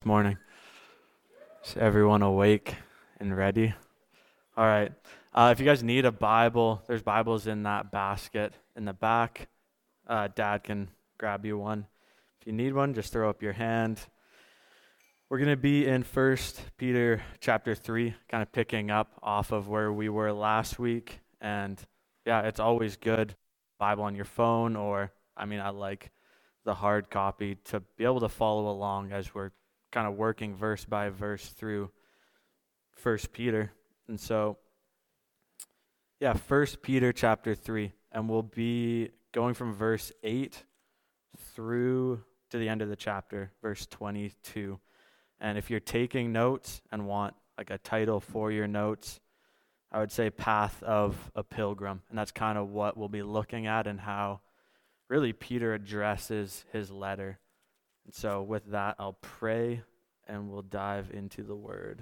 morning? Is everyone awake and ready? All right. If you guys need a Bible, there's Bibles in that basket in the back. Dad can grab you one. If you need one, just throw up your hand. We're going to be in 1 Peter chapter 3, kind of picking up off of where we were last week. And yeah, it's always good, Bible on your phone, or I like the hard copy to be able to follow along as we're kind of working verse by verse through 1 Peter. And so, yeah, 1 Peter chapter 3, and we'll be going from verse 8 through to the end of the chapter, verse 22. And if you're taking notes and want like a title for your notes, I would say Path of a Pilgrim. And that's kind of what we'll be looking at and how really Peter addresses his letter. And so with that, I'll pray and we'll dive into the word.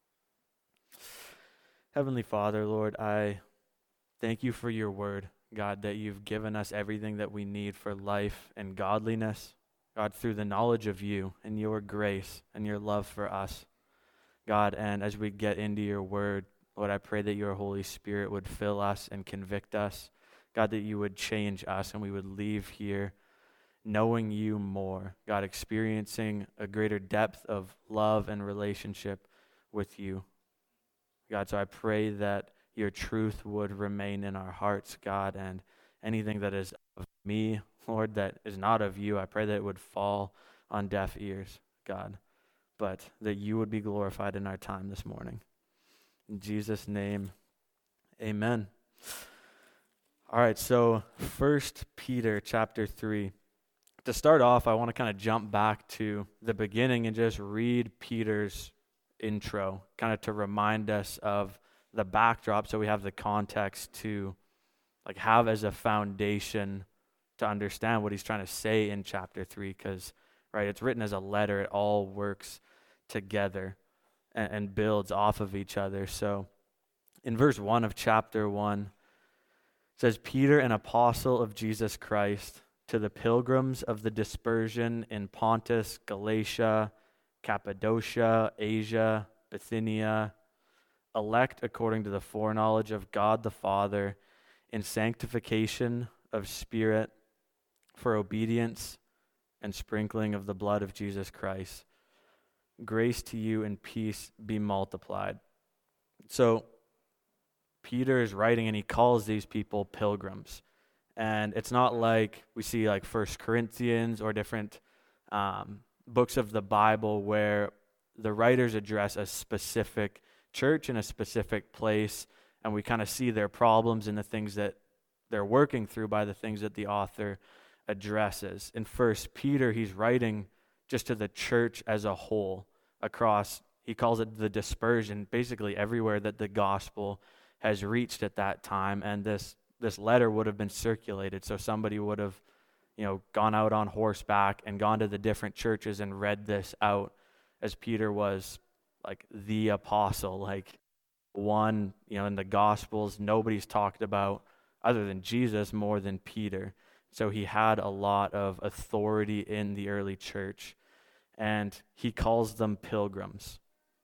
Heavenly Father, Lord, I thank you for your word, God, that you've given us everything that we need for life and godliness, God, through the knowledge of you and your grace and your love for us, God. And as we get into your word, Lord, I pray that your Holy Spirit would fill us and convict us, God, that you would change us and we would leave here knowing you more, God, experiencing a greater depth of love and relationship with you, God. So I pray that your truth would remain in our hearts, God, and anything that is of me, Lord, that is not of you, I pray that it would fall on deaf ears, God, but that you would be glorified in our time this morning. In Jesus' name, amen. All right, so 1 Peter chapter 3. To start off, I want to kind of jump back to the beginning and just read Peter's intro, kind of to remind us of the backdrop so we have the context to like have as a foundation to understand what he's trying to say in chapter 3, because right, it's written as a letter. It all works together and builds off of each other. So in verse 1 of chapter 1, it says, Peter, an apostle of Jesus Christ, to the pilgrims of the dispersion in Pontus, Galatia, Cappadocia, Asia, Bithynia, elect according to the foreknowledge of God the Father, in sanctification of spirit, for obedience and sprinkling of the blood of Jesus Christ. Grace to you and peace be multiplied. So Peter is writing and he calls these people pilgrims. And it's not like we see like 1 Corinthians or different books of the Bible where the writers address a specific church in a specific place, and we kind of see their problems and the things that they're working through by the things that the author addresses. In 1 Peter, he's writing just to the church as a whole across, he calls it the dispersion, basically everywhere that the gospel has reached at that time. And this letter would have been circulated, so somebody would have, gone out on horseback and gone to the different churches and read this out, as Peter was like the apostle, like one, in the Gospels, nobody's talked about other than Jesus more than Peter. So he had a lot of authority in the early church, and he calls them pilgrims.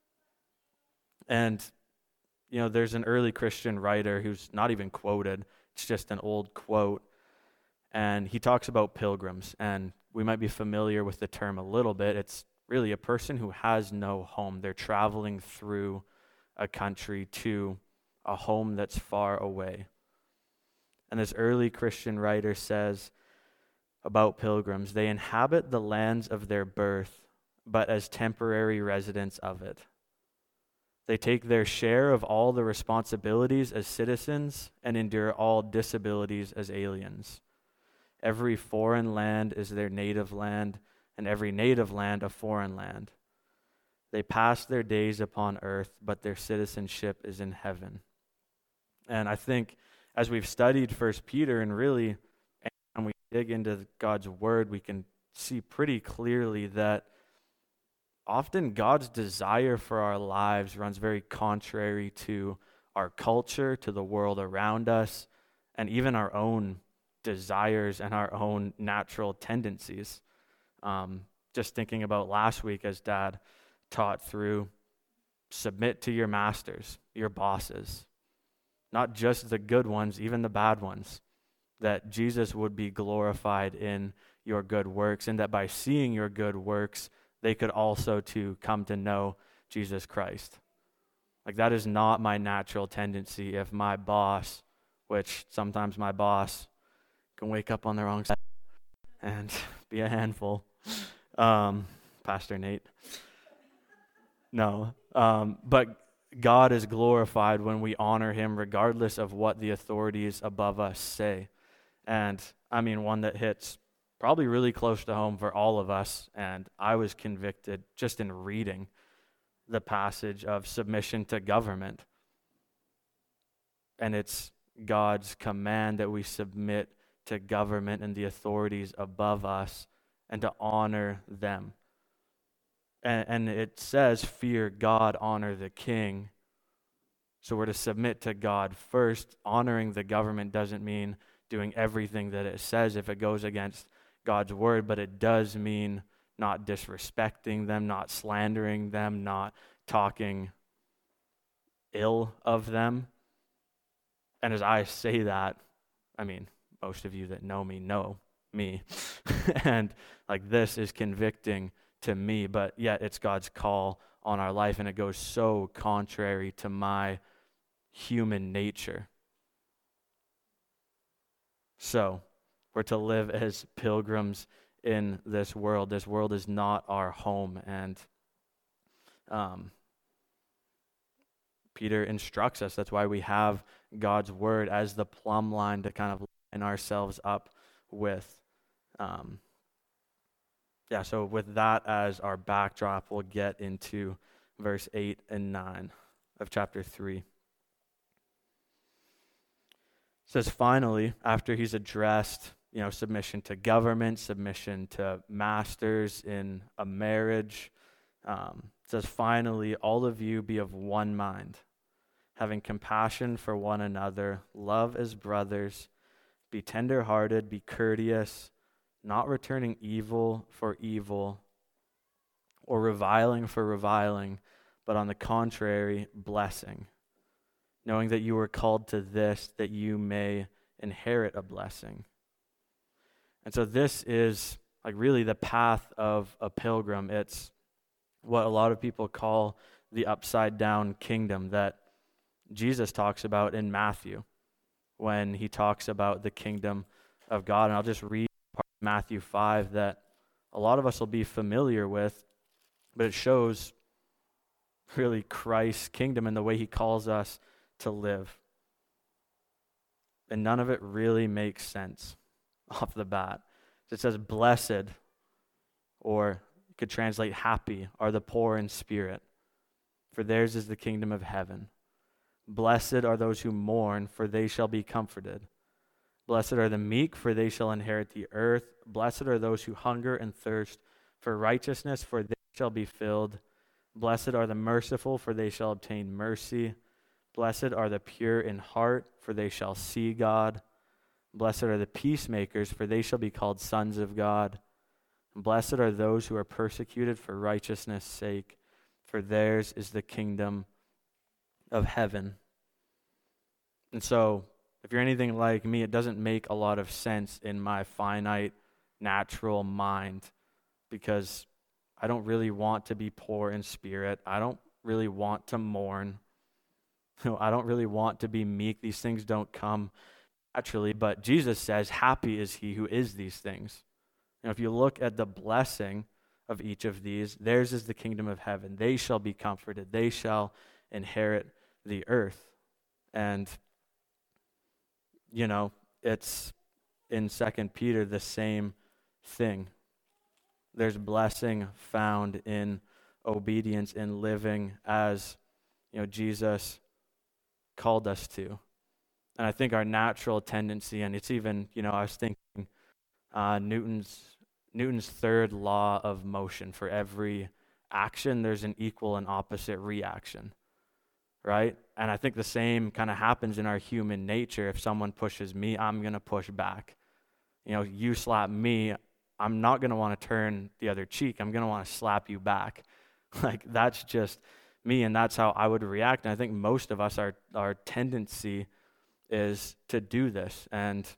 And there's an early Christian writer who's not even quoted. It's just an old quote. And he talks about pilgrims. And we might be familiar with the term a little bit. It's really a person who has no home. They're traveling through a country to a home that's far away. And this early Christian writer says about pilgrims, they inhabit the lands of their birth, but as temporary residents of it. They take their share of all the responsibilities as citizens and endure all disabilities as aliens. Every foreign land is their native land, and every native land a foreign land. They pass their days upon earth, but their citizenship is in heaven. And I think as we've studied 1 Peter, and really, and we dig into God's word, we can see pretty clearly that often God's desire for our lives runs very contrary to our culture, to the world around us, and even our own desires and our own natural tendencies. just thinking about last week as Dad taught through, submit to your masters, your bosses, not just the good ones, even the bad ones, that Jesus would be glorified in your good works, and that by seeing your good works, they could also to come to know Jesus Christ. Like, that is not my natural tendency. If my boss, which sometimes my boss can wake up on the wrong side and be a handful, Pastor Nate. No, but God is glorified when we honor him regardless of what the authorities above us say. And I mean, one that hits probably really close to home for all of us, and I was convicted just in reading the passage of submission to government. And it's God's command that we submit to government and the authorities above us and to honor them. And it says, fear God, honor the king. So we're to submit to God first. Honoring the government doesn't mean doing everything that it says if it goes against God's word, but it does mean not disrespecting them, not slandering them, not talking ill of them. And as I say that, I mean, most of you that know me. And like, this is convicting to me, but yet it's God's call on our life, and it goes so contrary to my human nature. So we're to live as pilgrims in this world. This world is not our home, and Peter instructs us. That's why we have God's word as the plumb line to kind of line ourselves up with. So with that as our backdrop, we'll get into verse 8 and 9 of chapter 3. It says, finally, after he's addressed, submission to government, submission to masters in a marriage, it says, finally, all of you be of one mind, having compassion for one another, love as brothers, be tender-hearted, be courteous, not returning evil for evil or reviling for reviling, but on the contrary, blessing, knowing that you were called to this, that you may inherit a blessing. And so this is like really the path of a pilgrim. It's what a lot of people call the upside down kingdom that Jesus talks about in Matthew when he talks about the kingdom of God. And I'll just read part of Matthew 5 that a lot of us will be familiar with, but it shows really Christ's kingdom and the way he calls us to live. And none of it really makes sense off the bat. It says, blessed, or you could translate happy, are the poor in spirit, for theirs is the kingdom of heaven. Blessed are those who mourn, for they shall be comforted. Blessed are the meek, for they shall inherit the earth. Blessed are those who hunger and thirst for righteousness, for they shall be filled. Blessed are the merciful, for they shall obtain mercy. Blessed are the pure in heart, for they shall see God. Blessed are the peacemakers, for they shall be called sons of God. Blessed are those who are persecuted for righteousness' sake, for theirs is the kingdom of heaven. And so, if you're anything like me, it doesn't make a lot of sense in my finite, natural mind, because I don't really want to be poor in spirit. I don't really want to mourn. I don't really want to be meek. These things don't come naturally, but Jesus says, happy is he who is these things. If you look at the blessing of each of these, theirs is the kingdom of heaven. They shall be comforted. They shall inherit the earth. And, it's in 2 Peter the same thing. There's blessing found in obedience, in living as, Jesus called us to. And I think our natural tendency, and it's even, I was thinking Newton's third law of motion: for every action, there's an equal and opposite reaction, right? And I think the same kind of happens in our human nature. If someone pushes me, I'm going to push back. You slap me, I'm not going to want to turn the other cheek. I'm going to want to slap you back. Like, that's just me, and that's how I would react. And I think most of us, our tendency is to do this. And,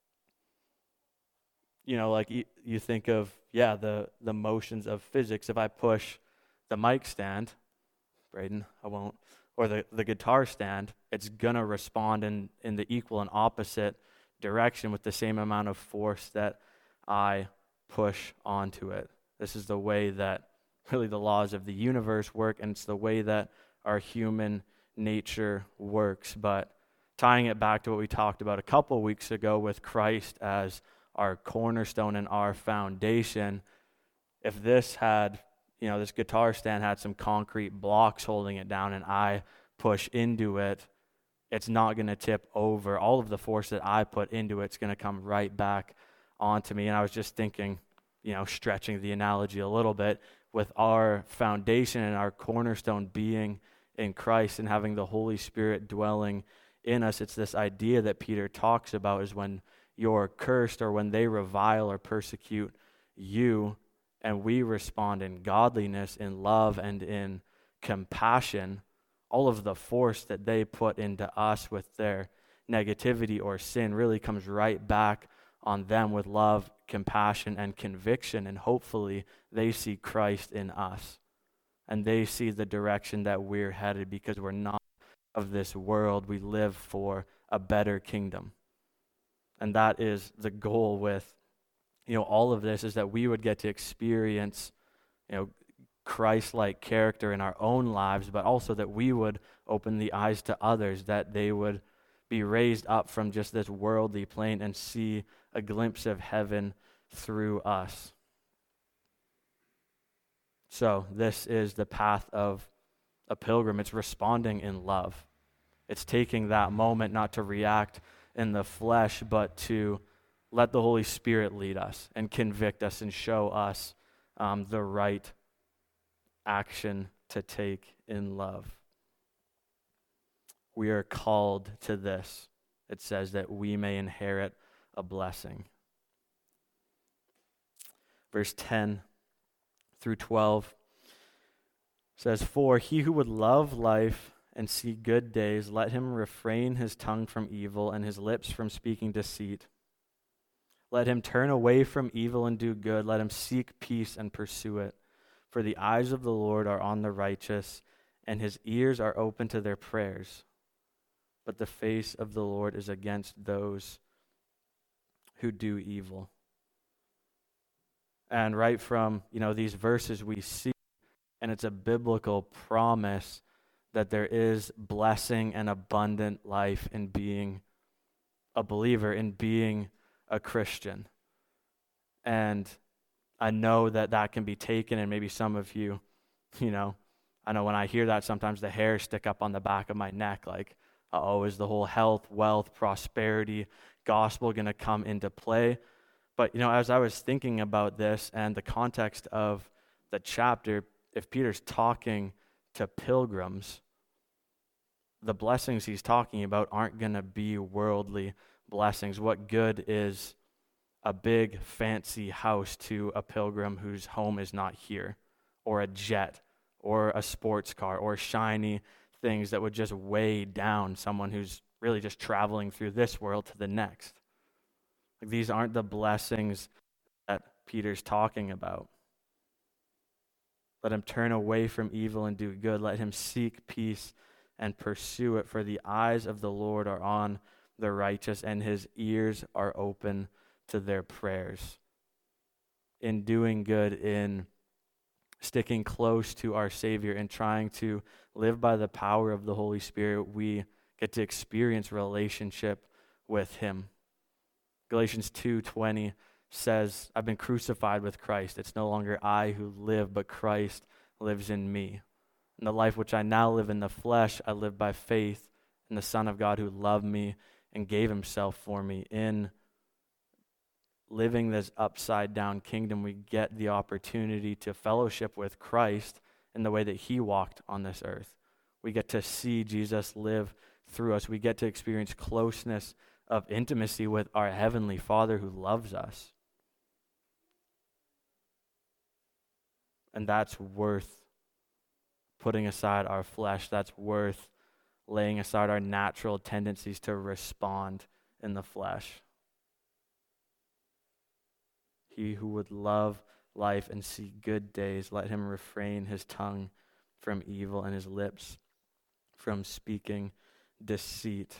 like you think of, the motions of physics. If I push the mic stand, Braden, I won't, or the guitar stand, it's going to respond in the equal and opposite direction with the same amount of force that I push onto it. This is the way that really the laws of the universe work, and it's the way that our human nature works. But tying it back to what we talked about a couple weeks ago with Christ as our cornerstone and our foundation, if this had, this guitar stand had some concrete blocks holding it down and I push into it, it's not going to tip over. All of the force that I put into it's going to come right back onto me. And I was just thinking, stretching the analogy a little bit, with our foundation and our cornerstone being in Christ and having the Holy Spirit dwelling in us, it's this idea that Peter talks about is when you're cursed or when they revile or persecute you, and we respond in godliness, in love, and in compassion, all of the force that they put into us with their negativity or sin really comes right back on them with love, compassion, and conviction. And hopefully they see Christ in us, and they see the direction that we're headed, because we're not of this world. We live for a better kingdom. And that is the goal with all of this, is that we would get to experience Christ-like character in our own lives, but also that we would open the eyes to others, that they would be raised up from just this worldly plane and see a glimpse of heaven through us. So this is the path of a pilgrim. It's responding in love. It's taking that moment not to react in the flesh, but to let the Holy Spirit lead us and convict us and show us the right action to take in love. We are called to this. It says that we may inherit a blessing. Verse 10 through 12 says, "For he who would love life and see good days, let him refrain his tongue from evil and his lips from speaking deceit. Let him turn away from evil and do good. Let him seek peace and pursue it. For the eyes of the Lord are on the righteous, and his ears are open to their prayers. But the face of the Lord is against those who do evil." And right from, these verses we see, and it's a biblical promise that there is blessing and abundant life in being a believer, in being a Christian. And I know that can be taken, and maybe some of you, I know when I hear that, sometimes the hairs stick up on the back of my neck, like, is the whole health, wealth, prosperity gospel going to come into play? But, as I was thinking about this and the context of the chapter, if Peter's talking to pilgrims, the blessings he's talking about aren't going to be worldly blessings. What good is a big fancy house to a pilgrim whose home is not here, or a jet, or a sports car, or shiny things that would just weigh down someone who's really just traveling through this world to the next? Like, these aren't the blessings that Peter's talking about. Let him turn away from evil and do good. Let him seek peace and pursue it. For the eyes of the Lord are on the righteous, and his ears are open to their prayers. In doing good, in sticking close to our Savior, and trying to live by the power of the Holy Spirit, we get to experience relationship with him. Galatians 2:20 says, "I've been crucified with Christ. It's no longer I who live, but Christ lives in me. And the life which I now live in the flesh, I live by faith in the Son of God who loved me and gave himself for me." In living this upside down kingdom, we get the opportunity to fellowship with Christ in the way that he walked on this earth. We get to see Jesus live through us. We get to experience closeness of intimacy with our Heavenly Father who loves us. And that's worth putting aside our flesh. That's worth laying aside our natural tendencies to respond in the flesh. He who would love life and see good days, let him refrain his tongue from evil and his lips from speaking deceit.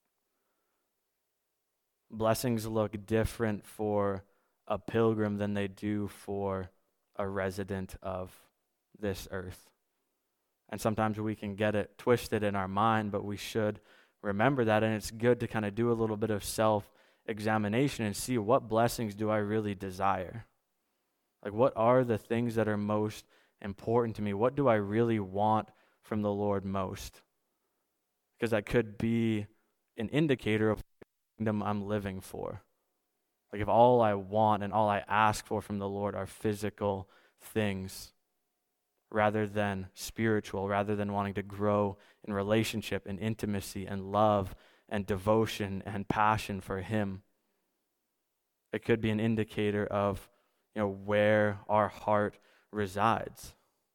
Blessings look different for a pilgrim than they do for a resident of this earth. And sometimes we can get it twisted in our mind, but we should remember that. And it's good to kind of do a little bit of self-examination and see, what blessings do I really desire? Like, what are the things that are most important to me? What do I really want from the Lord most? Because that could be an indicator of the kingdom I'm living for. Like, if all I want and all I ask for from the Lord are physical things, rather than spiritual, rather than wanting to grow in relationship and intimacy and love and devotion and passion for Him, it could be an indicator of, where our heart resides.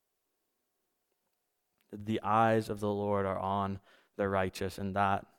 The eyes of the Lord are on the righteous, and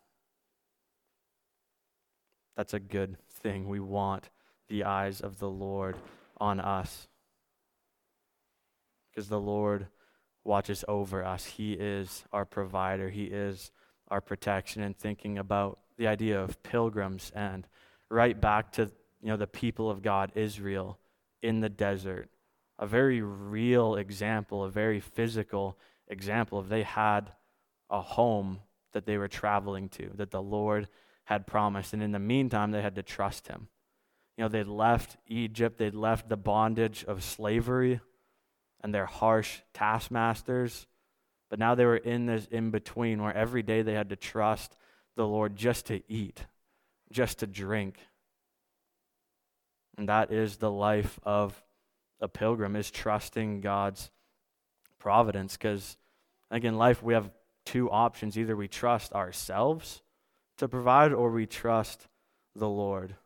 that's a good thing. We want the eyes of the Lord on us, because the Lord watches over us. He is our provider. He is our protection. And thinking about the idea of pilgrims, and right back to the people of God, Israel, in the desert, a very real example, a very physical example of they had a home that they were traveling to, that the Lord had promised. And in the meantime, they had to trust Him. They'd left Egypt, they'd left the bondage of slavery and their harsh taskmasters, but now they were in this in-between where every day they had to trust the Lord just to eat, just to drink. And that is the life of a pilgrim, is trusting God's providence. Because I think in life we have two options. Either we trust ourselves to provide, or we trust the Lord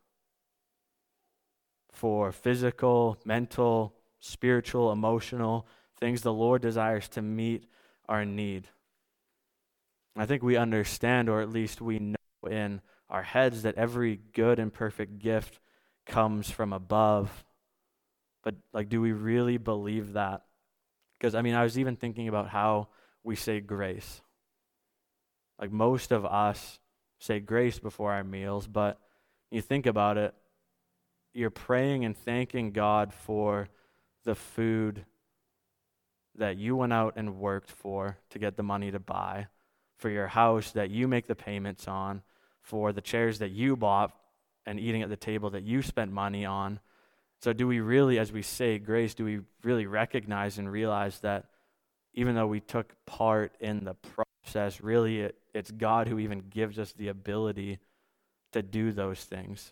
for physical, mental, spiritual, emotional things. The Lord desires to meet our need. I think we understand, or at least we know in our heads, that every good and perfect gift comes from above. But do we really believe that? Because I was even thinking about how we say grace. Like, most of us say grace before our meals, but you think about it, you're praying and thanking God for the food that you went out and worked for to get the money to buy, for your house that you make the payments on, for the chairs that you bought and eating at the table that you spent money on. So do we really, as we say grace, do we really recognize and realize that even though we took part in the process, really it's God who even gives us the ability to do those things?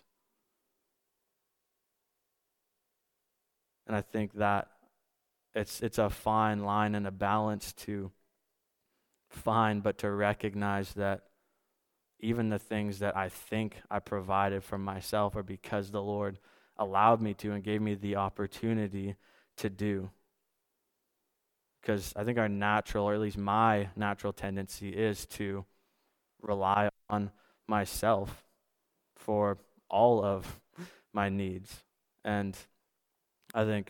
And I think that it's a fine line and a balance to find, but to recognize that even the things that I think I provided for myself are because the Lord allowed me to and gave me the opportunity to do. Because I think our natural, or at least my natural tendency, is to rely on myself for all of my needs. And I think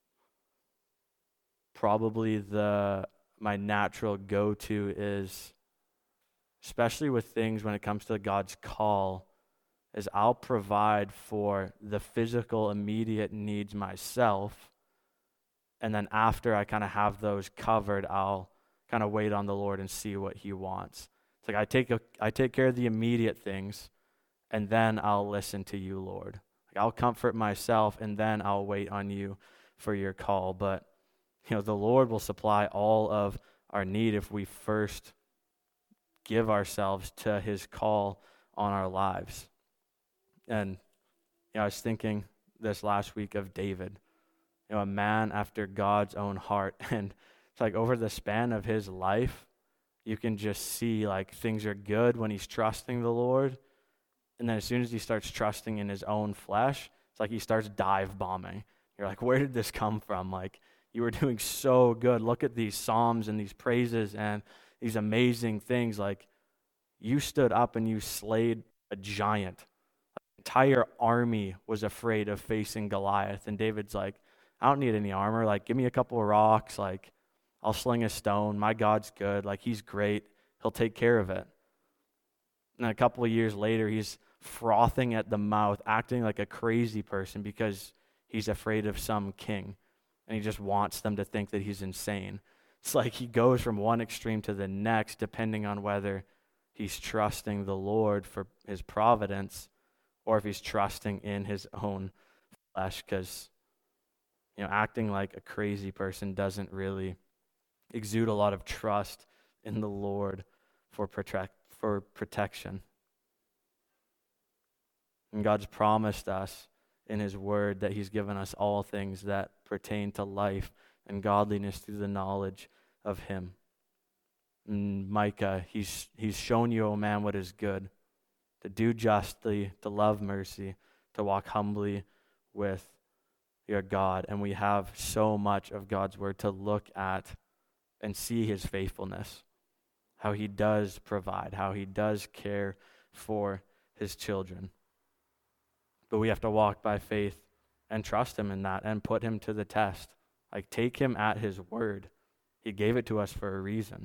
probably my natural go-to is, especially with things when it comes to God's call, is I'll provide for the physical immediate needs myself, and then after I kind of have those covered, I'll kind of wait on the Lord and see what He wants. It's like I take care of the immediate things, and then I'll listen to you, Lord. Like, I'll comfort myself, and then I'll wait on you for your call. But the Lord will supply all of our need if we first give ourselves to His call on our lives. And I was thinking this last week of David, a man after God's own heart. And it's like over the span of his life, you can just see like things are good when he's trusting the Lord. And then as soon as he starts trusting in his own flesh, it's like he starts dive bombing. You're like, where did this come from? Like, you were doing so good. Look at these psalms and these praises and these amazing things. Like, you stood up and you slayed a giant. An entire army was afraid of facing Goliath. And David's like, I don't need any armor. Like, give me a couple of rocks. Like, I'll sling a stone. My God's good. Like, he's great. He'll take care of it. And a couple of years later, he's frothing at the mouth, acting like a crazy person because he's afraid of some king. And he just wants them to think that he's insane. It's like he goes from one extreme to the next, depending on whether he's trusting the Lord for his providence or if he's trusting in his own flesh, because acting like a crazy person doesn't really exude a lot of trust in the Lord for protection. And God's promised us in his word that he's given us all things that pertain to life and godliness through the knowledge of him. In Micah, he's shown you, O man, what is good, to do justly, to love mercy, to walk humbly with your God. And we have so much of God's word to look at and see his faithfulness, how he does provide, how he does care for his children. But we have to walk by faith and trust him in that and put him to the test. Like, take him at his word. He gave it to us for a reason.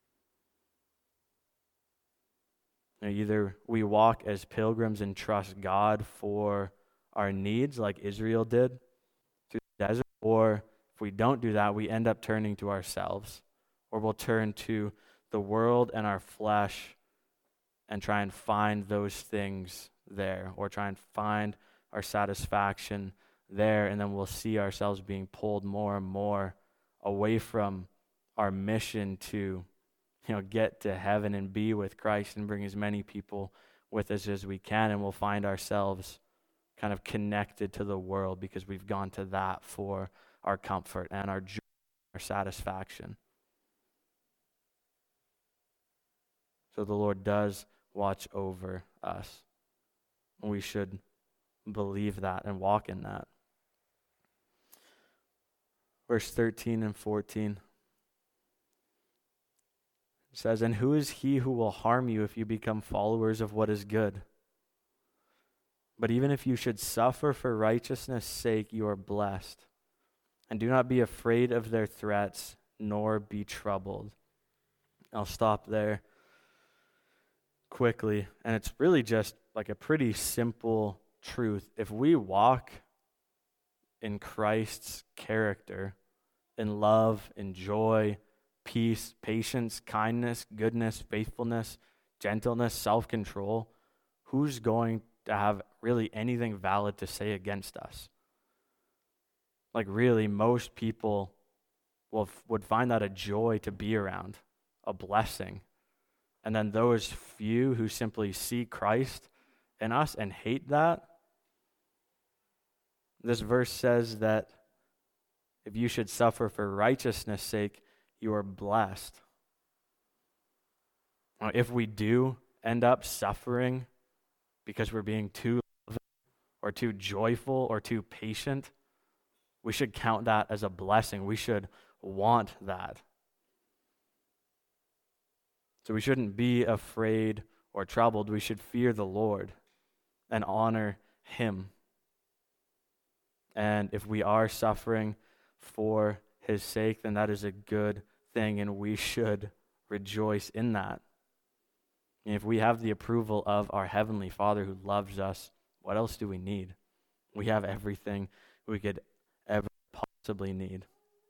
Either we walk as pilgrims and trust God for our needs like Israel did through the desert, or if we don't do that, we end up turning to ourselves, or we'll turn to the world and our flesh and try and find those things there, or try and find our satisfaction there, and then we'll see ourselves being pulled more and more away from our mission to get to heaven and be with Christ and bring as many people with us as we can, and we'll find ourselves kind of connected to the world because we've gone to that for our comfort and our joy, our satisfaction. So the Lord does watch over us. We should believe that and walk in that. Verse 13 and 14. It says, "And who is he who will harm you if you become followers of what is good? But even if you should suffer for righteousness' sake, you are blessed. And do not be afraid of their threats, nor be troubled." I'll stop there quickly. And it's really just like a pretty simple truth. If we walk in Christ's character, in love, in joy, peace, patience, kindness, goodness, faithfulness, gentleness, self-control, who's going to have really anything valid to say against us? Like, really, most people would find that a joy to be around, a blessing. And then those few who simply see Christ in us and hate that, this verse says that if you should suffer for righteousness' sake, you are blessed. Now, if we do end up suffering because we're being too loving or too joyful or too patient, we should count that as a blessing. We should want that. So we shouldn't be afraid or troubled. We should fear the Lord and honor him. And if we are suffering for his sake, then that is a good thing, and we should rejoice in that. And if we have the approval of our Heavenly Father who loves us, what else do we need? We have everything we could ever possibly need.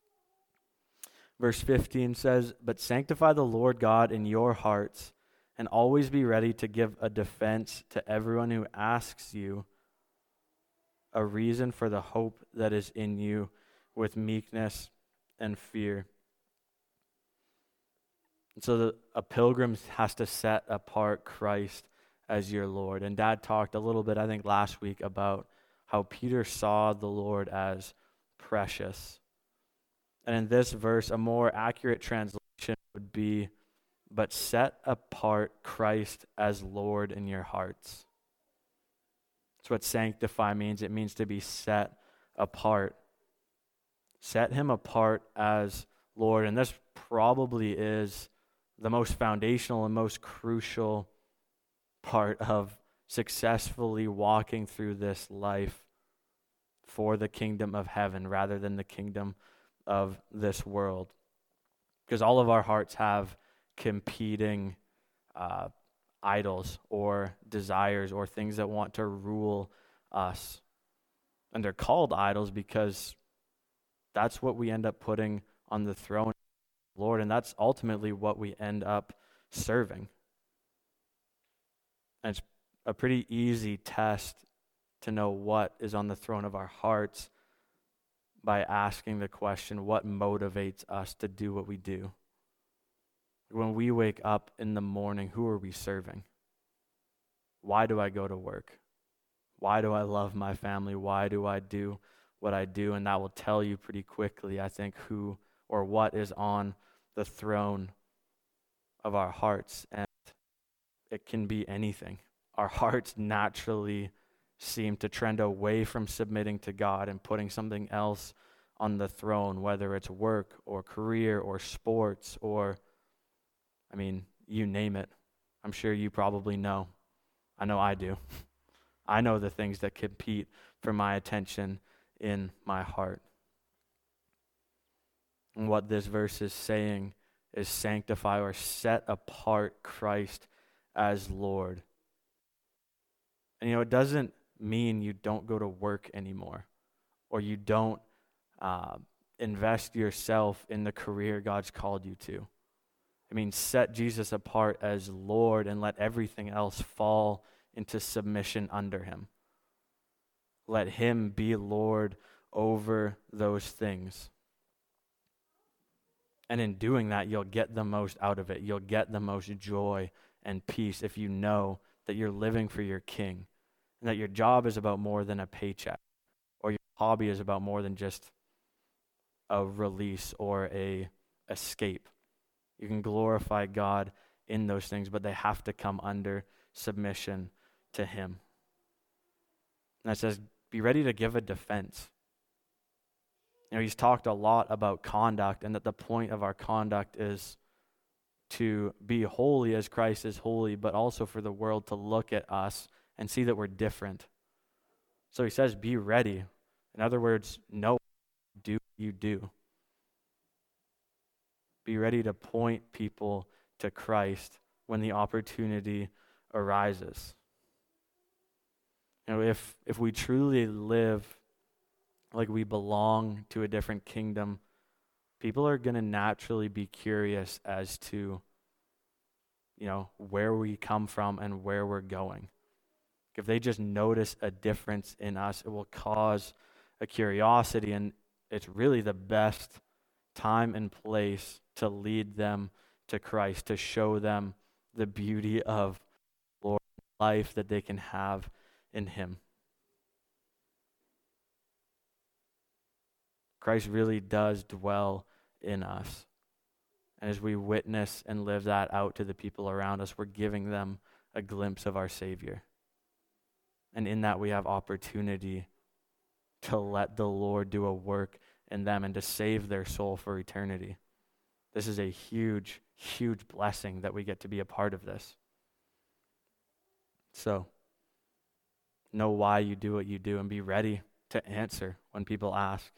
Verse 15 says, "But sanctify the Lord God in your hearts, and always be ready to give a defense to everyone who asks you a reason for the hope that is in you with meekness and fear." And so a pilgrim has to set apart Christ as your Lord. And Dad talked a little bit, I think, last week about how Peter saw the Lord as precious. And in this verse, a more accurate translation would be, "But set apart Christ as Lord in your hearts." That's what sanctify means. It means to be set apart. Set him apart as Lord. And this probably is the most foundational and most crucial part of successfully walking through this life for the kingdom of heaven rather than the kingdom of this world. Because all of our hearts have competing idols or desires or things that want to rule us. And they're called idols because that's what we end up putting on the throne of the Lord, and that's ultimately what we end up serving. And it's a pretty easy test to know what is on the throne of our hearts by asking the question, what motivates us to do what we do? When we wake up in the morning, who are we serving? Why do I go to work? Why do I love my family? Why do I do what I do? And that will tell you pretty quickly, I think, who or what is on the throne of our hearts. And it can be anything. Our hearts naturally seem to trend away from submitting to God and putting something else on the throne, whether it's work or career or sports or, you name it. I'm sure you probably know. I know I do. I know the things that compete for my attention in my heart. And what this verse is saying is sanctify or set apart Christ as Lord. And it doesn't mean you don't go to work anymore or you don't invest yourself in the career God's called you to. Set Jesus apart as Lord and let everything else fall into submission under him. Let him be Lord over those things. And in doing that, you'll get the most out of it. You'll get the most joy and peace if you know that you're living for your King and that your job is about more than a paycheck or your hobby is about more than just a release or a escape. You can glorify God in those things, but they have to come under submission to him. And it says, be ready to give a defense. He's talked a lot about conduct and that the point of our conduct is to be holy as Christ is holy, but also for the world to look at us and see that we're different. So he says, be ready. In other words, know what you do. Be ready to point people to Christ when the opportunity arises. If we truly live like we belong to a different kingdom, people are going to naturally be curious as to, where we come from and where we're going. If they just notice a difference in us, it will cause a curiosity, and it's really the best time and place to lead them to Christ, to show them the beauty of Lord life that they can have in him. Christ really does dwell in us. And as we witness and live that out to the people around us, we're giving them a glimpse of our Savior. And in that we have opportunity to let the Lord do a work in them and to save their soul for eternity. This is a huge, huge blessing that we get to be a part of this. So, know why you do what you do and be ready to answer when people ask.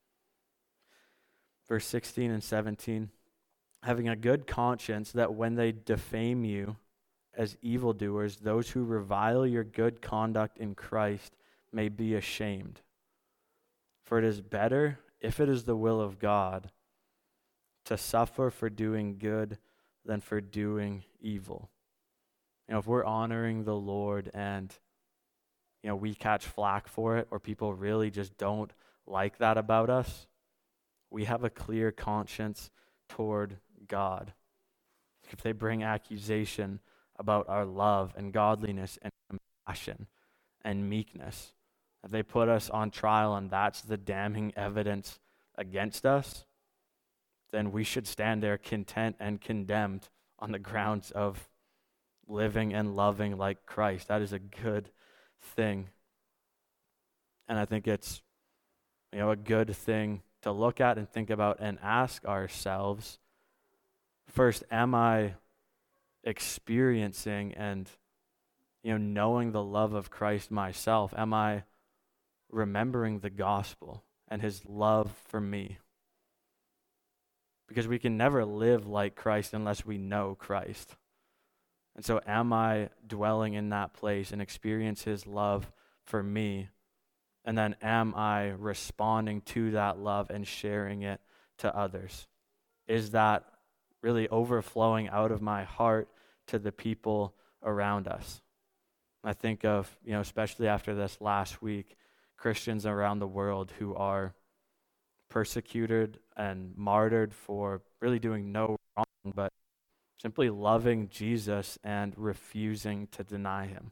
Verse 16 and 17, having a good conscience that when they defame you as evildoers, those who revile your good conduct in Christ may be ashamed. For it is better, if it is the will of God, to suffer for doing good than for doing evil. If we're honoring the Lord and we catch flack for it, or people really just don't like that about us, we have a clear conscience toward God. If they bring accusation about our love and godliness and compassion and meekness, if they put us on trial and that's the damning evidence against us, then we should stand there content and condemned on the grounds of living and loving like Christ. That is a good thing. And I think it's a good thing to look at and think about and ask ourselves, first, am I experiencing and knowing the love of Christ myself? Am I remembering the gospel and his love for me? Because we can never live like Christ unless we know Christ. And so am I dwelling in that place and experience his love for me? And then am I responding to that love and sharing it to others? Is that really overflowing out of my heart to the people around us? I think of, especially after this last week, Christians around the world who are persecuted and martyred for really doing no wrong, but simply loving Jesus and refusing to deny him.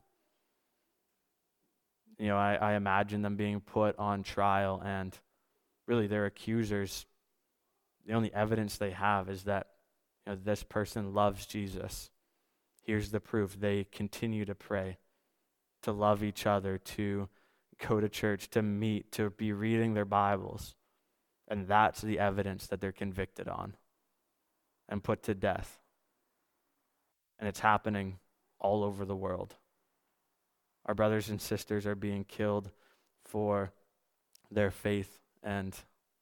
I imagine them being put on trial, and really their accusers, the only evidence they have is that this person loves Jesus. Here's the proof. They continue to pray, to love each other, to go to church, to meet, to be reading their Bibles. And that's the evidence that they're convicted on and put to death. And it's happening all over the world. Our brothers and sisters are being killed for their faith, and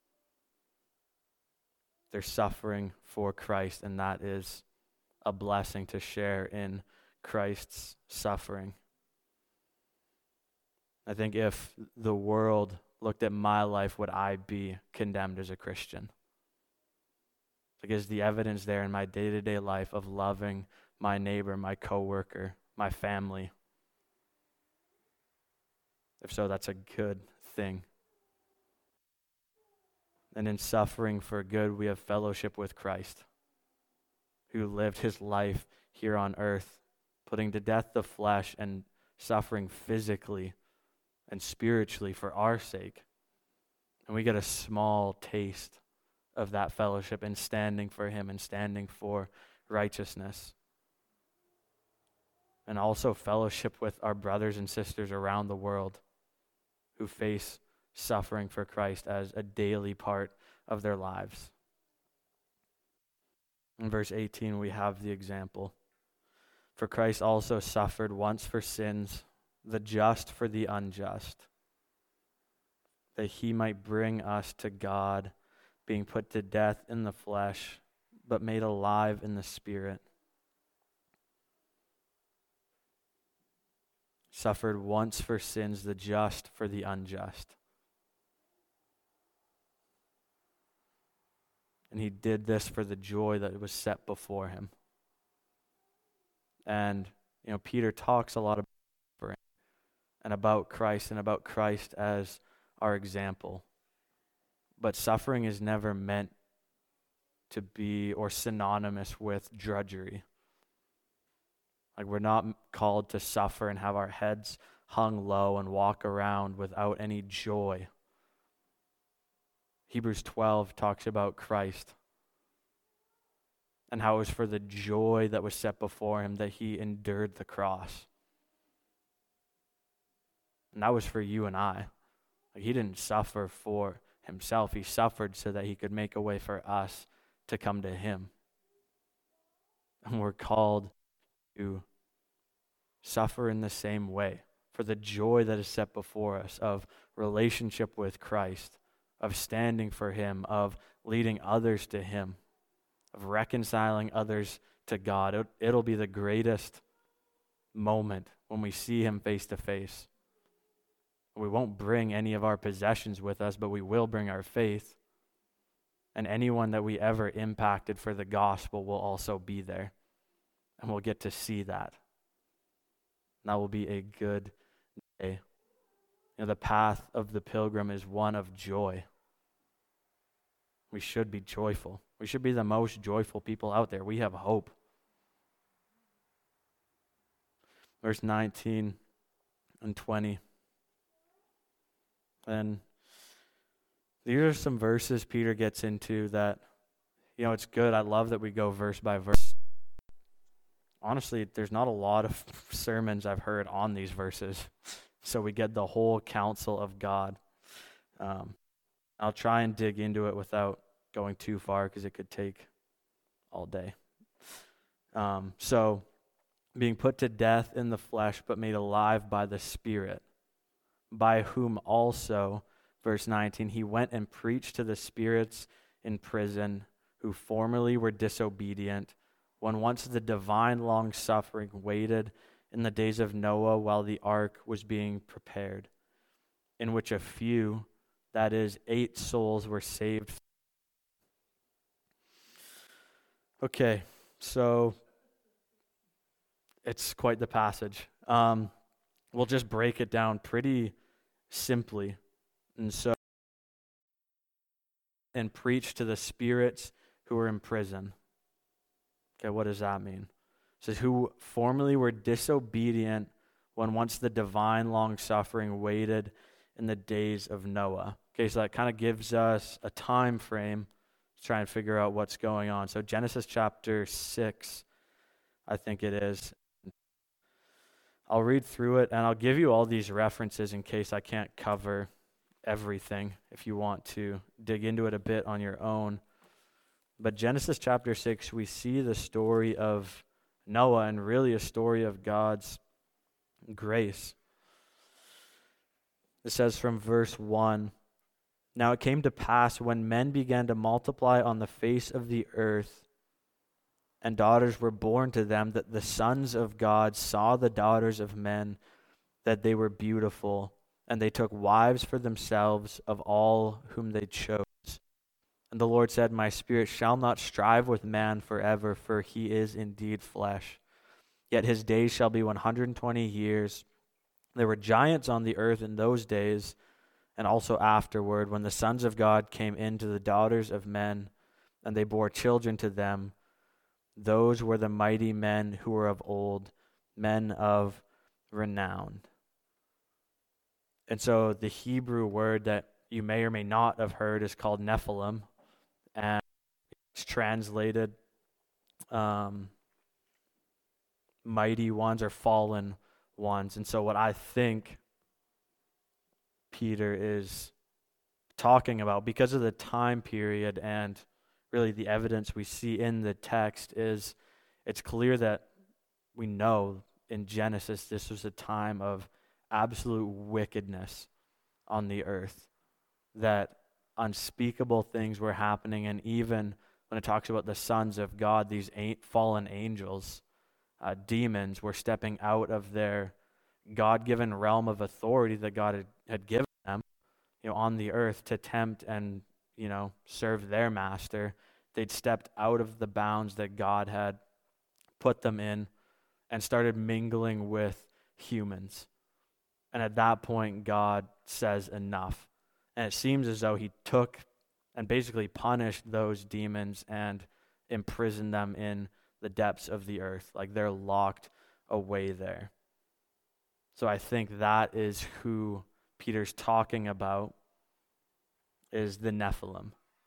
they're suffering for Christ, and that is a blessing to share in Christ's suffering. I think if the world looked at my life, would I be condemned as a Christian? Because the evidence there in my day-to-day life of loving my neighbor, my coworker, my family. If so, that's a good thing. And in suffering for good, we have fellowship with Christ, who lived his life here on earth, putting to death the flesh and suffering physically and spiritually for our sake. And we get a small taste of that fellowship and standing for him and standing for righteousness. And also fellowship with our brothers and sisters around the world who face suffering for Christ as a daily part of their lives. In verse 18, we have the example. For Christ also suffered once for sins, the just for the unjust, that he might bring us to God, being put to death in the flesh, but made alive in the Spirit. Suffered once for sins, the just for the unjust. And he did this for the joy that was set before him. And, Peter talks a lot about suffering and about Christ as our example. But suffering is never meant to be or synonymous with drudgery. Like, we're not called to suffer and have our heads hung low and walk around without any joy. Hebrews 12 talks about Christ and how it was for the joy that was set before him that he endured the cross. And that was for you and I. Like, he didn't suffer for himself. He suffered so that he could make a way for us to come to him. And we're called to suffer in the same way for the joy that is set before us of relationship with Christ, of standing for him, of leading others to him, of reconciling others to God. It'll be the greatest moment when we see him face to face. We won't bring any of our possessions with us, but we will bring our faith. And anyone that we ever impacted for the gospel will also be there. And we'll get to see that. And that will be a good day. The path of the pilgrim is one of joy. We should be joyful. We should be the most joyful people out there. We have hope. Verse 19 and 20. And these are some verses Peter gets into that, it's good. I love that we go verse by verse. Honestly, there's not a lot of sermons I've heard on these verses. So we get the whole counsel of God. I'll try and dig into it without going too far because it could take all day. So, being put to death in the flesh, but made alive by the Spirit, by whom also, verse 19, he went and preached to the spirits in prison, who formerly were disobedient, when once the divine long-suffering waited in the days of Noah while the ark was being prepared, in which a few, that is, 8 souls, were saved. Okay, so it's quite the passage. We'll just break it down pretty simply. And so, and preach to the spirits who are in prison. Okay, what does that mean? It says, who formerly were disobedient when once the divine long-suffering waited in the days of Noah. Okay, so that kind of gives us a time frame to try and figure out what's going on. So Genesis chapter 6, I think it is. I'll read through it, and I'll give you all these references in case I can't cover everything if you want to dig into it a bit on your own. But Genesis chapter 6, we see the story of Noah and really a story of God's grace. It says from verse 1, now it came to pass when men began to multiply on the face of the earth, and daughters were born to them, that the sons of God saw the daughters of men, that they were beautiful, and they took wives for themselves of all whom they chose. And the Lord said, my spirit shall not strive with man forever, for he is indeed flesh. Yet his days shall be 120 years. There were giants on the earth in those days, and also afterward, when the sons of God came in to the daughters of men, and they bore children to them. Those were the mighty men who were of old, men of renown. And so the Hebrew word that you may or may not have heard is called Nephilim, and it's translated mighty ones or fallen ones. And so what I think Peter is talking about, because of the time period and really the evidence we see in the text, is it's clear that we know in Genesis this was a time of absolute wickedness on the earth, that unspeakable things were happening. And even when it talks about the sons of God, these fallen angels, demons, were stepping out of their God-given realm of authority that God had given them, on the earth to tempt and, serve their master. They'd stepped out of the bounds that God had put them in and started mingling with humans. And at that point, God says enough. And it seems as though he took and basically punished those demons and imprisoned them in the depths of the earth. Like they're locked away there. So I think that is who Peter's talking about, is the Nephilim.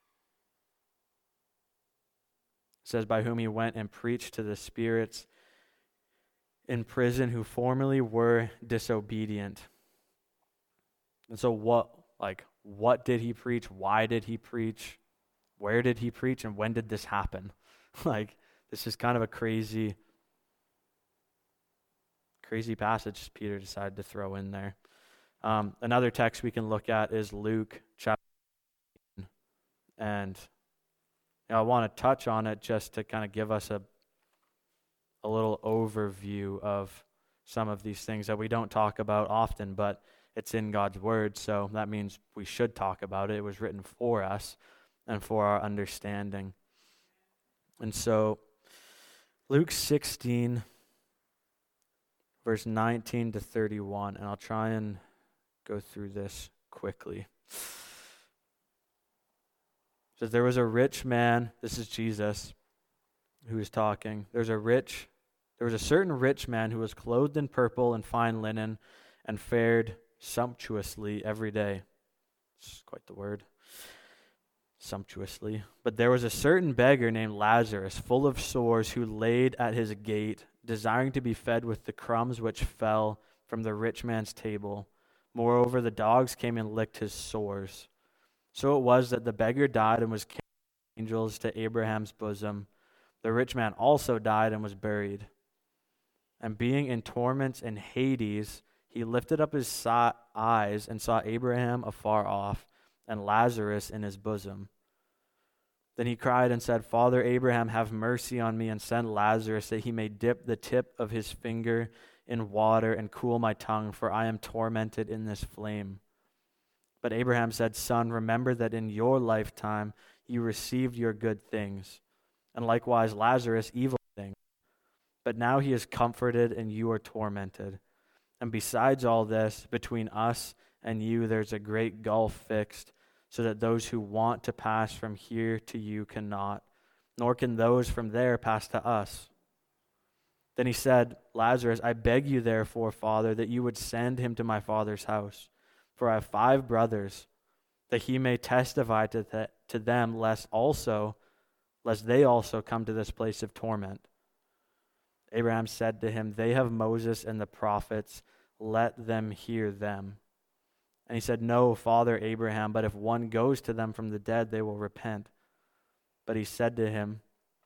It says, by whom he went and preached to the spirits in prison who formerly were disobedient. And so what did he preach? Why did he preach? Where did he preach? And when did this happen? This is kind of a crazy passage Peter decided to throw in there. Another text we can look at is Luke chapter 18. And I want to touch on it just to kind of give us a little overview of some of these things that we don't talk about often, but it's in God's word, so that means we should talk about it. It was written for us and for our understanding. And so Luke 16, verse 19 to 31, and I'll try and go through this quickly. It says, there was a rich man, this is Jesus who is talking. There was a certain rich man who was clothed in purple and fine linen and fared sumptuously every day. It's quite the word. Sumptuously. But there was a certain beggar named Lazarus, full of sores, who laid at his gate, desiring to be fed with the crumbs which fell from the rich man's table. Moreover, the dogs came and licked his sores. So it was that the beggar died and was carried by angels to Abraham's bosom. The rich man also died and was buried. And being in torments in Hades, he lifted up his eyes and saw Abraham afar off and Lazarus in his bosom. Then he cried and said, Father Abraham, have mercy on me and send Lazarus that he may dip the tip of his finger in water and cool my tongue, for I am tormented in this flame. But Abraham said, Son, remember that in your lifetime you received your good things, and likewise Lazarus evil things. But now he is comforted and you are tormented. And besides all this, between us and you there's a great gulf fixed, so that those who want to pass from here to you cannot, nor can those from there pass to us. Then he said, Lazarus, I beg you therefore, Father, that you would send him to my father's house, for I have 5 brothers, that he may testify to them, lest they also come to this place of torment. Abraham said to him, They have Moses and the prophets, let them hear them. And he said, No, Father Abraham, but if one goes to them from the dead, they will repent. But he said to him,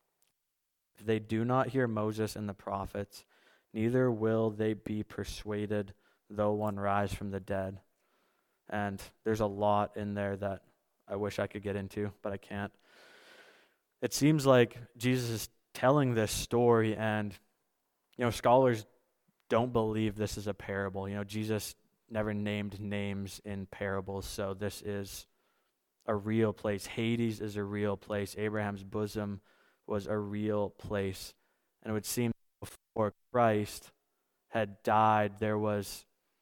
If they do not hear Moses and the prophets, neither will they be persuaded, though one rise from the dead. And there's a lot in there that I wish I could get into, but I can't. It seems like Jesus is telling this story, and scholars don't believe this is a parable. Jesus never named names in parables, so this is a real place. Hades is a real place. Abraham's bosom was a real place. And it would seem before Christ had died, there was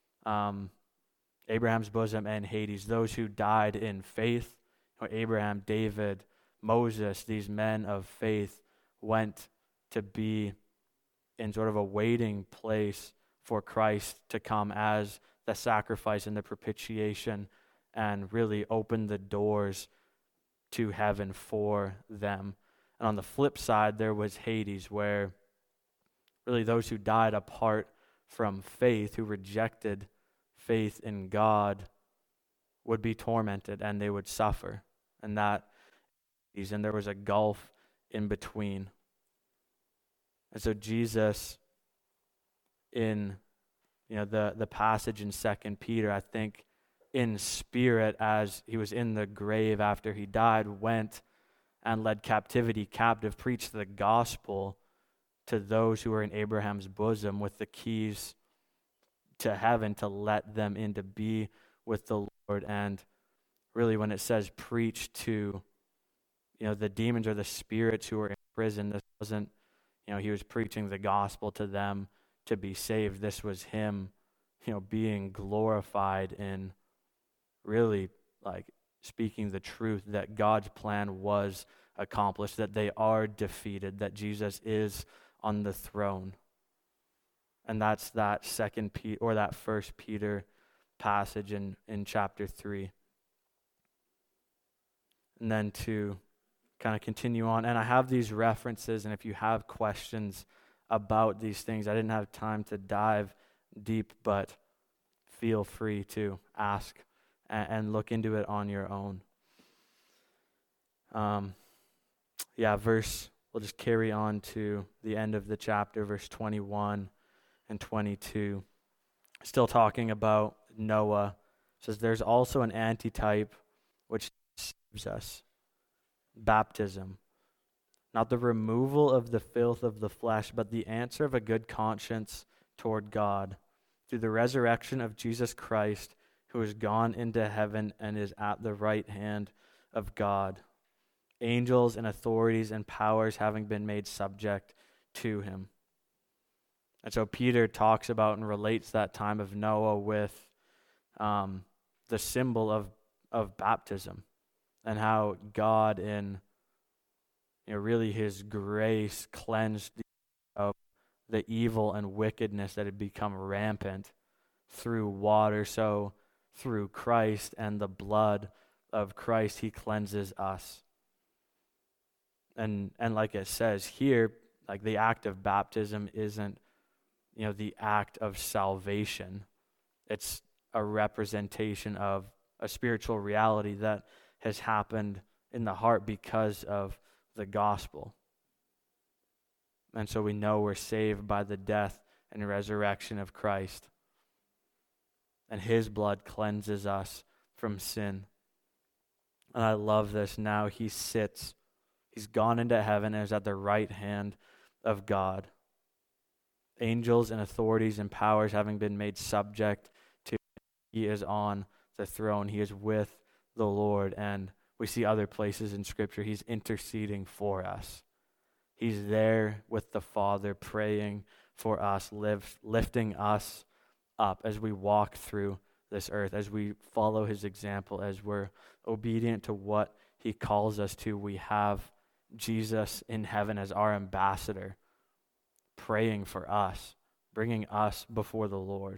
Abraham's bosom and Hades. Those who died in faith, Abraham, David, Moses, these men of faith went to be in sort of a waiting place for Christ to come as the sacrifice and the propitiation and really open the doors to heaven for them. And on the flip side, there was Hades, where really those who died apart from faith, who rejected faith in God, would be tormented and they would suffer. And there was a gulf in between. And so Jesus, in the passage in 2 Peter, I think in spirit, as he was in the grave after he died, went and led captivity captive, preached the gospel to those who were in Abraham's bosom with the keys to heaven to let them in to be with the Lord. And really, when it says preach to the demons or the spirits who were in prison, this wasn't he was preaching the gospel to them to be saved. This was him being glorified in really speaking the truth that God's plan was accomplished, that they are defeated, that Jesus is on the throne. And that's that 2 Peter or that 1 Peter passage in chapter 3. And then to kind of continue on, and I have these references, and if you have questions about these things, I didn't have time to dive deep, but feel free to ask and look into it on your own. We'll just carry on to the end of the chapter, verse 21 and 22. Still talking about Noah. It says, there's also an antitype which saves us. Baptism. Not the removal of the filth of the flesh, but the answer of a good conscience toward God, through the resurrection of Jesus Christ, who has gone into heaven and is at the right hand of God, angels and authorities and powers having been made subject to him. And so Peter talks about and relates that time of Noah with the symbol of baptism, and how God in really his grace cleansed of the evil and wickedness that had become rampant through water. So through Christ and the blood of Christ, he cleanses us. And like it says here, the act of baptism isn't the act of salvation. It's a representation of a spiritual reality that has happened in the heart because of the gospel. And so we know we're saved by the death and resurrection of Christ. And his blood cleanses us from sin. And I love this. Now he's gone into heaven and is at the right hand of God. Angels and authorities and powers having been made subject to him, he is on the throne. He is with the Lord. And we see other places in Scripture, he's interceding for us. He's there with the Father praying for us, lifting us up as we walk through this earth, as we follow his example, as we're obedient to what he calls us to. We have Jesus in heaven as our ambassador, praying for us, bringing us before the Lord.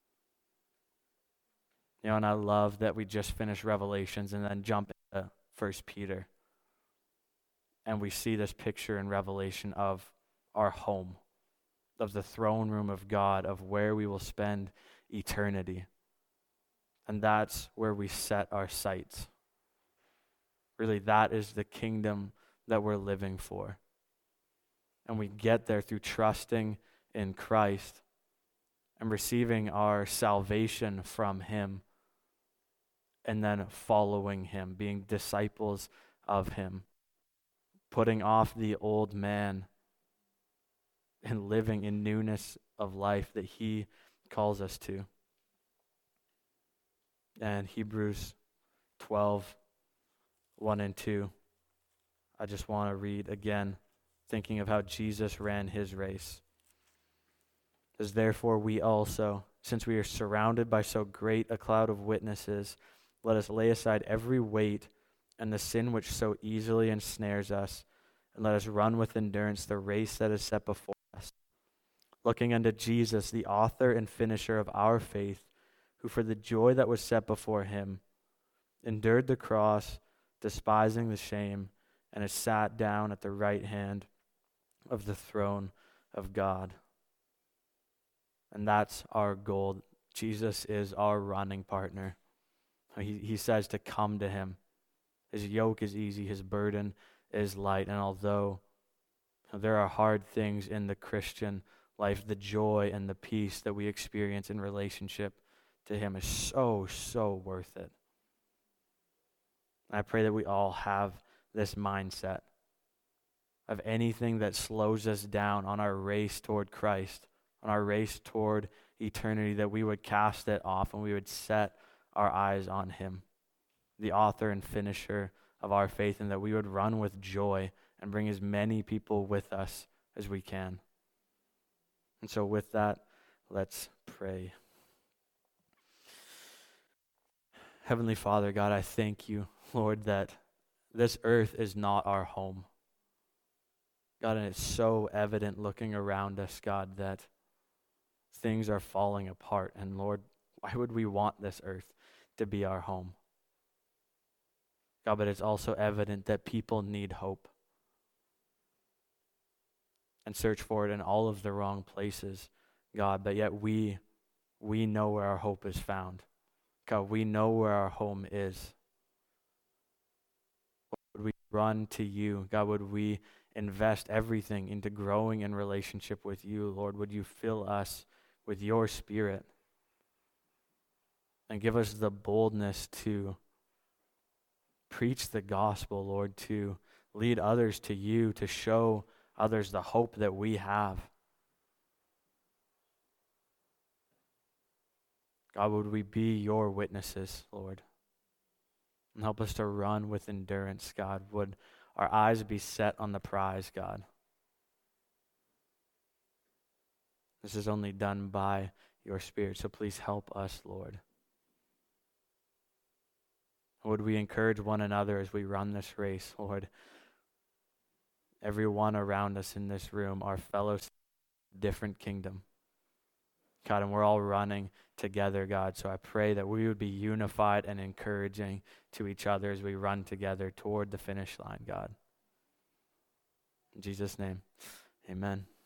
And I love that we just finished Revelations and then jump into 1 Peter. And we see this picture in Revelation of our home, of the throne room of God, of where we will spend eternity. And that's where we set our sights. Really, that is the kingdom that we're living for. And we get there through trusting in Christ and receiving our salvation from him, and then following him, being disciples of him, putting off the old man and living in newness of life that he calls us to. And Hebrews 12, 1 and 2, I just want to read again, thinking of how Jesus ran his race. It says, therefore we also, since we are surrounded by so great a cloud of witnesses, let us lay aside every weight and the sin which so easily ensnares us, and let us run with endurance the race that is set before us, looking unto Jesus, the author and finisher of our faith, who for the joy that was set before him endured the cross, despising the shame, and has sat down at the right hand of the throne of God. And that's our goal. Jesus is our running partner. He says to come to him. His yoke is easy, his burden is light. And although there are hard things in the Christian life, the joy and the peace that we experience in relationship to him is so, so worth it. I pray that we all have this mindset of anything that slows us down on our race toward Christ, on our race toward eternity, that we would cast it off and we would set our eyes on him, the author and finisher of our faith, and that we would run with joy and bring as many people with us as we can. And so with that, let's pray. Heavenly Father, God, I thank you, Lord, that this earth is not our home. God, and it's so evident looking around us, God, that things are falling apart. And Lord, why would we want this earth to be our home? God, but it's also evident that people need hope and search for it in all of the wrong places, God, but yet we know where our hope is found. God, we know where our home is. Would we run to you? God, would we invest everything into growing in relationship with you, Lord? Would you fill us with your Spirit and give us the boldness to preach the gospel, Lord, to lead others to you, to show others the hope that we have. God, would we be your witnesses, Lord? And help us to run with endurance, God. Would our eyes be set on the prize, God? This is only done by your Spirit, so please help us, Lord. Would we encourage one another as we run this race, Lord? Everyone around us in this room, our fellow different kingdom, God, and we're all running together, God. So I pray that we would be unified and encouraging to each other as we run together toward the finish line, God. In Jesus' name, amen.